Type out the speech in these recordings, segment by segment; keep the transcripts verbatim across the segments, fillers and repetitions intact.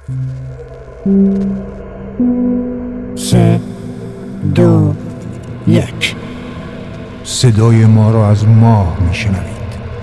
سه دو یک. صدای ما را از ماه میشنوید.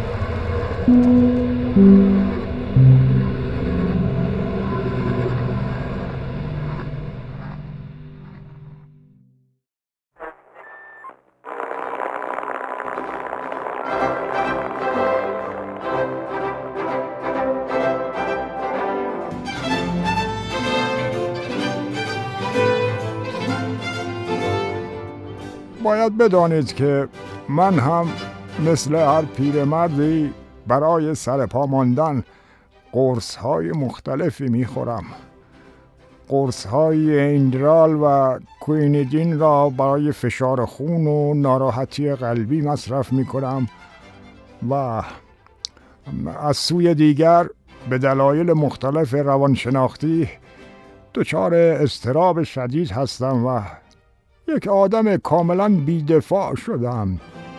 باید بدانید که من هم مثل هر پیرمردی برای سر پا ماندن قرص‌های مختلفی می‌خورم. قرص‌های ایندرال و کوینیدین را برای فشار خون و ناراحتی قلبی مصرف می‌کنم و از سوی دیگر به دلایل مختلف روانشناختی دچار اضطراب شدید هستم و یک آدم کاملا بی‌دفاع شدم.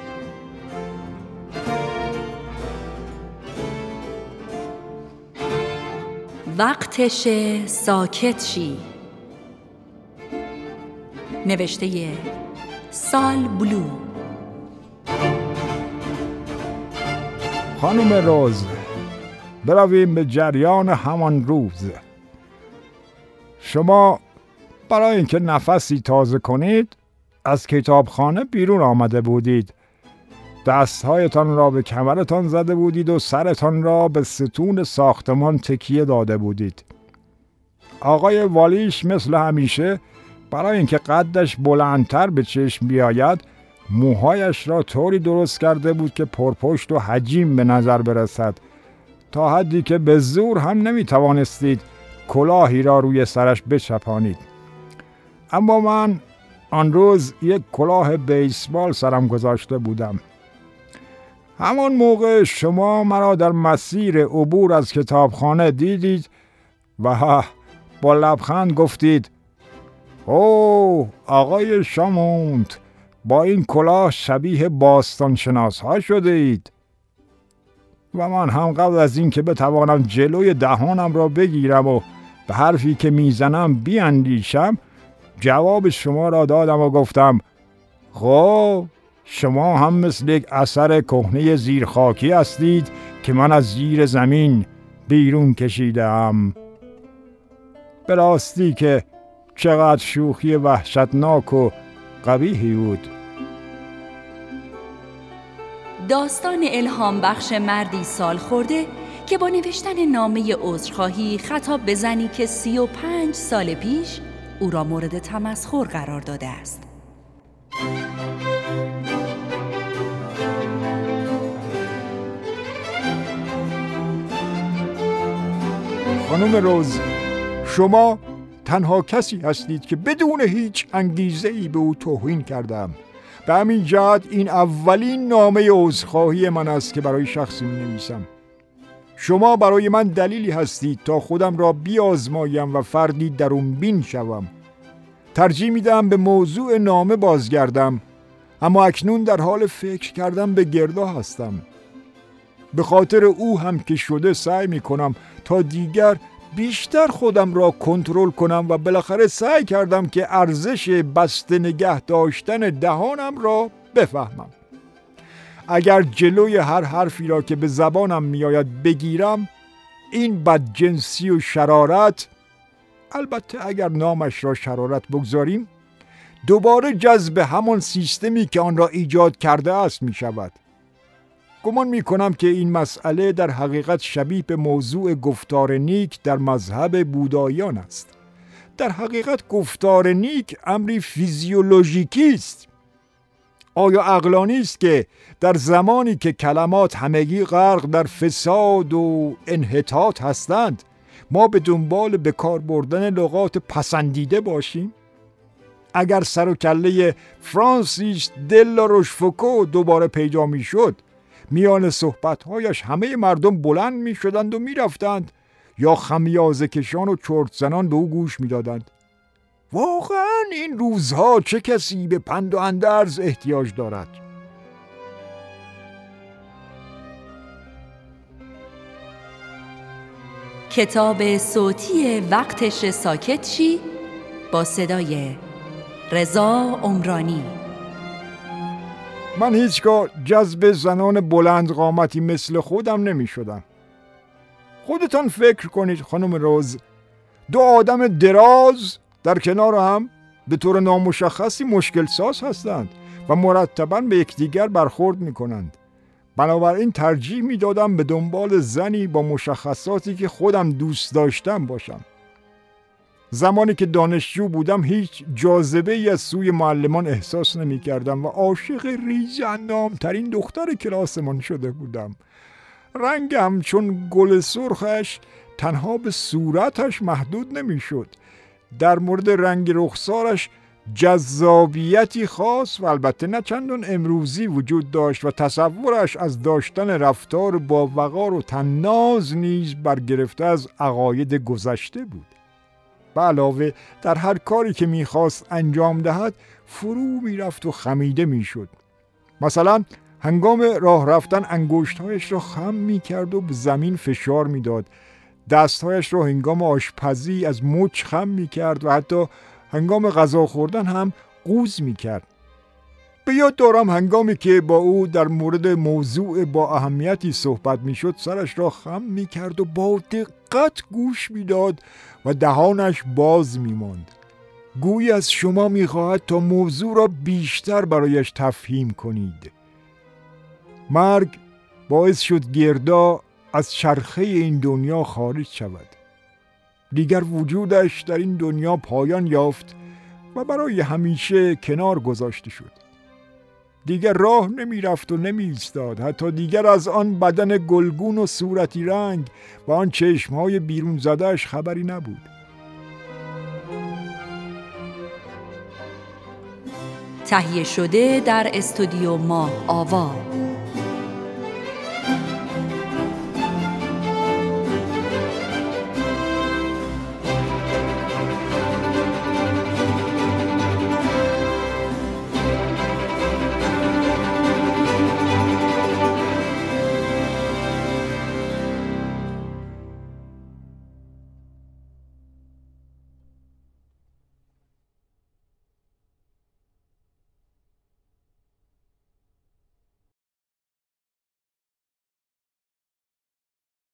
وقتش ساکت شی. نوشته سال بلو. خانم روز، برویم به جریان همان روز. شما برای اینکه نفسی تازه کنید از کتابخانه بیرون آمده بودید. دستهایتان را به کمرتان زده بودید و سرتان را به ستون ساختمان تکیه داده بودید. آقای والیش مثل همیشه برای اینکه قدش بلندتر به چشم بیاید موهایش را طوری درست کرده بود که پرپشت و حجیم به نظر برسد، تا حدی که به زور هم نمی توانستید کلاهی را روی سرش بچپانید. اما من آن روز یک کلاه بیسبال سرم گذاشته بودم. همان موقع شما مرا در مسیر عبور از کتابخانه دیدید و با لبخند گفتید اوه آقای شامونت، با این کلاه شبیه باستان شناس ها شده اید. و من هم قبل از این که بتوانم جلوی دهانم را بگیرم و به حرفی که میزنم بیاندیشم جواب شما را دادم و گفتم خب شما هم مثل یک اثر کهنه زیرخاکی هستید که من از زیر زمین بیرون کشیدم. به راستی که چقدر شوخی وحشتناک و قبیحی بود. داستان الهام بخش مردی سال خورده که با نوشتن نامه عذرخواهی خطاب به زنی که سی و پنج سال پیش او را مورد تمسخر قرار داده است. خانم روز، شما تنها کسی هستید که بدون هیچ انگیزه‌ای به او توهین کردم. به همین جهت این اولین نامه عذرخواهی من است که برای شخصی می‌نویسم. شما برای من دلیلی هستید تا خودم را بیازمایم و فردی درونبین شوم. ترجیح میدم به موضوع نامه بازگردم، اما اکنون در حال فکر کردن به گردا هستم. به خاطر او هم که شده سعی میکنم تا دیگر بیشتر خودم را کنترل کنم و بالاخره سعی کردم که ارزش بسته نگه داشتن دهانم را بفهمم. اگر جلوی هر حرفی را که به زبانم میآید بگیرم، این بدجنسی و شرارت، البته اگر نامش را شرارت بگذاریم، دوباره جذب همان سیستمی که آن را ایجاد کرده است می شود. گمان می کنم که این مسئله در حقیقت شبیه به موضوع گفتار نیک در مذهب بودایان است. در حقیقت گفتار نیک امری فیزیولوژیکی است. آیا عقلانی است که در زمانی که کلمات همگی غرق در فساد و انحطاط هستند ما به دنبال به کار بردن لغات پسندیده باشیم؟ اگر سر و کله فرانسیس دلا روشفوکو دوباره پیدا می شد، میان صحبتهایش همه مردم بلند می شدند و می رفتند یا خمیازه کشان و چرت زنان به او گوش می دادند. واقعا این روزها چه کسی به پند و اندرز احتیاج دارد؟ کتاب صوتی وقتش ساکت شی با صدای رضا عمرانی. من هیچگاه جذب زنان بلند قامتی مثل خودم نمی شدم. خودتان فکر کنید خانم روز، دو آدم دراز در کنار هم به طور نامشخصی مشکل ساز هستند و مرتباً به یکدیگر برخورد می کنند. بنابراین ترجیح می دادم به دنبال زنی با مشخصاتی که خودم دوست داشتم باشم. زمانی که دانشجو بودم هیچ جاذبه ای از سوی معلمان احساس نمی کردم و عاشق ریز اندام ترین دختر کلاسمان شده بودم. رنگم چون گل سرخش تنها به صورتش محدود نمی شد. در مورد رنگ رخسارش جذابیتی خاص و البته نه چندان امروزی وجود داشت و تصورش از داشتن رفتار با وقار و طناز نیز برگرفته از عقاید گذشته بود. به علاوه در هر کاری که میخواست انجام دهد فرو میرفت و خمیده میشد. مثلا هنگام راه رفتن انگشتهایش را خم میکرد و به زمین فشار میداد. دستهایش را هنگام آشپزی از مچ خم میکرد و حتی هنگام غذا خوردن هم قوز میکرد. به یاد دارم هنگامی که با او در مورد موضوع با اهمیتی صحبت میشد سرش را خم میکرد و با دقت گوش میداد و دهانش باز میماند. گویی از شما میخواهد تا موضوع را بیشتر برایش تفهیم کنید. مرگ باعث شد گردا از چرخه این دنیا خارج شود. دیگر وجودش در این دنیا پایان یافت و برای همیشه کنار گذاشته شد. دیگر راه نمی رفت و نمی ایستاد. حتی دیگر از آن بدن گلگون و صورتی رنگ و آن چشمهای بیرون زدهش خبری نبود. تهیه شده در استودیو ماه آوا.